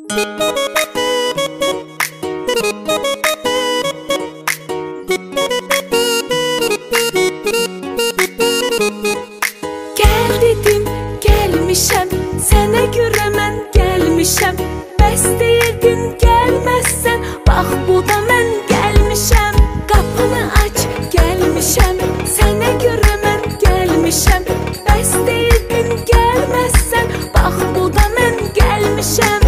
Gel dedim, gelmişəm, sənə görə mən gəlmişəm. Bəs deyirdin gəlməzsən, bax bu da mən gəlmişəm. Qapını aç, gəlmişəm, sənə görə mən gəlmişəm. Bəs deyirdin gəlməzsən, bax bu da mən gəlmişəm.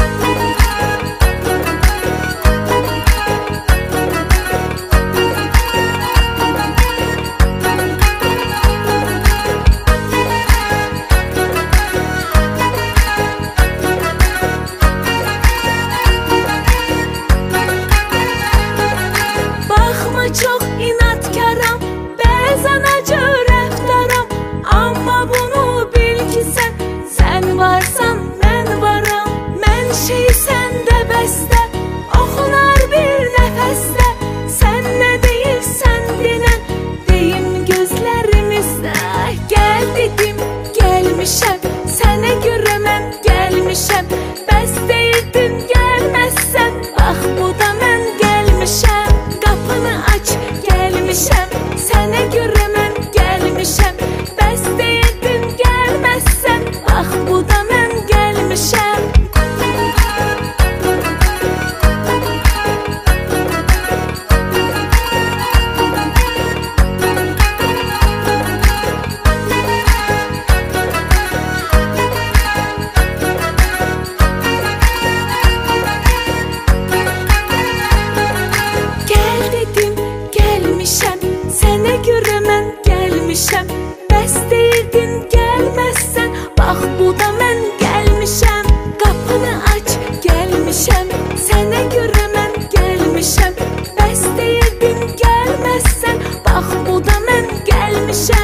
Çox inatkaram, bəzən acı rəftaram. Amma bunu bil ki sən varsan, mən varam. Mən şey səndə bəstə, oxunar bir nəfəsdə. Sən nə deyirsən denən, deyim gözlərimizdə. Gəl dedim, gəlmişəm, sənə görə mən gəlmişəm. Bəs deyirdin gəlməzsən, bax bu da mən gəlmişəm. Qapını aç, gəlmişəm, sənə görə mən gəlmişəm. Bəs deyirdin gəlməzsən, bax bu da mən gəlmişəm. Sənə görə mən gəlmişəm. Bəs deyirdin gəlməzsən, bax bu da mən gəlmişəm. Qapını aç, gəlmişəm, sənə görə mən gəlmişəm. Bəs deyirdin gəlməzsən, bax bu da mən gəlmişəm.